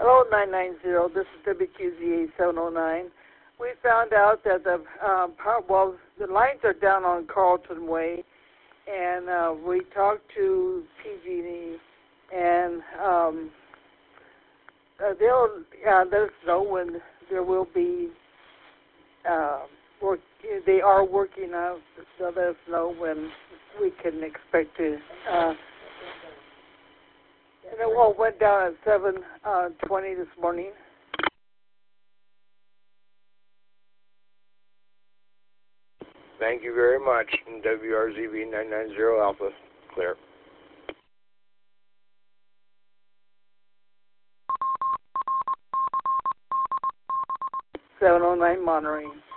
Hello, 990. This is WQZA 709. We found out that the lines are down on Carlton Way, and we talked to PG&E, and they'll let us know when there will be work. They are working out, so let us know when we can expect to. And it all went down at 7:20 this morning. Thank you very much. WRZB 990 Alpha, clear. .09 Monterey.